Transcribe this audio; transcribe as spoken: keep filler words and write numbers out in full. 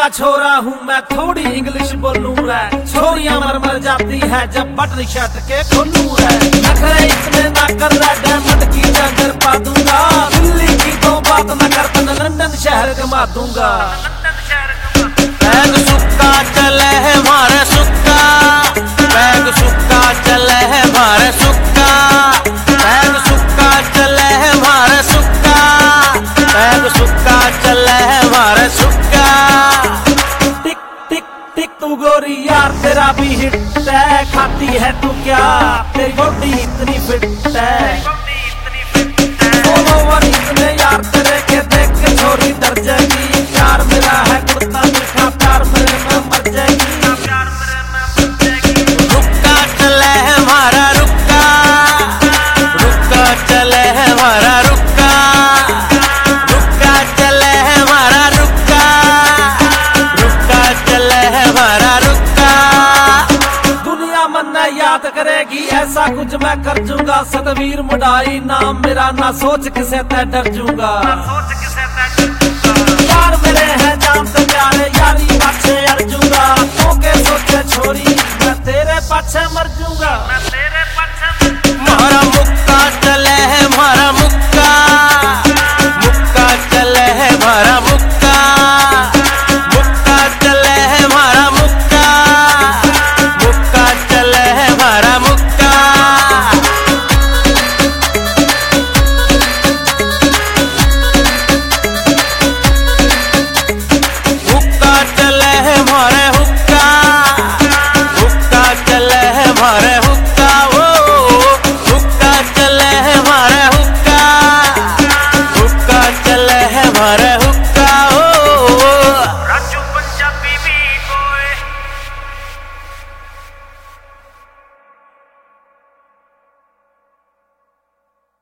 का छोरा हूँ मैं, थोड़ी इंग्लिश बोलूँ रे। छोरियां मर मर जाती है जब बटन शर्ट के खोलूं रे। नखरे इतने ना कर रहा, डायमंड की जंजर पा दूंगा। दिल्ली की तो बात न कर, तो लंदन शहर घुमा दूंगा। बैग सुक्का चले है मारे सुक्का, बैग सुक्का चले है मारे सुक्का, बैग सुक्का चले है मारे सुक्का, बैग सुक्का चले है मारे सुक्का। टिक टिक टिक तू गोरी यार तेरा भी हिट है, खाती है तू क्या तेरी बॉडी इतनी फिट है। फॉलोवर इतने यार तेरे के देख के छोरी डर जाएगी। प्यार मेरा है कुर्ता मीठा, प्यार मेरे में मर जाएगी। रुक्का चले है मारा रुक्का, रुक्का चले है मारा रुक्का, रुक्का चले है मारा रुक्का, रुक्का चले है मारा रुक्का। दुनिया मन्ना याद करेगी ऐसा कुछ मैं कर दूंगा। सतवीर मुडाई नाम मेरा, ना सोच किसे तय डर जूंगा।